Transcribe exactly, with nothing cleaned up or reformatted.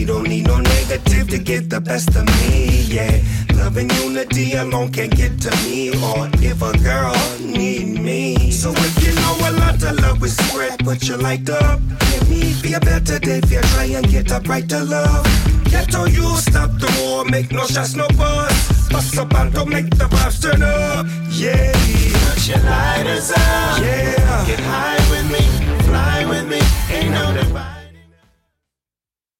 We don't need no negative to get the best of me, yeah. Love and unity alone can't get to me, or if a girl need me. So if you know a lot of love is spread, put your light up. Give me be a better day if you try and get a brighter love. Ghetto you stop the war, make no shots, no buzz. Bust up and don't make the vibes turn up, yeah. Put your lighters up, yeah. Get high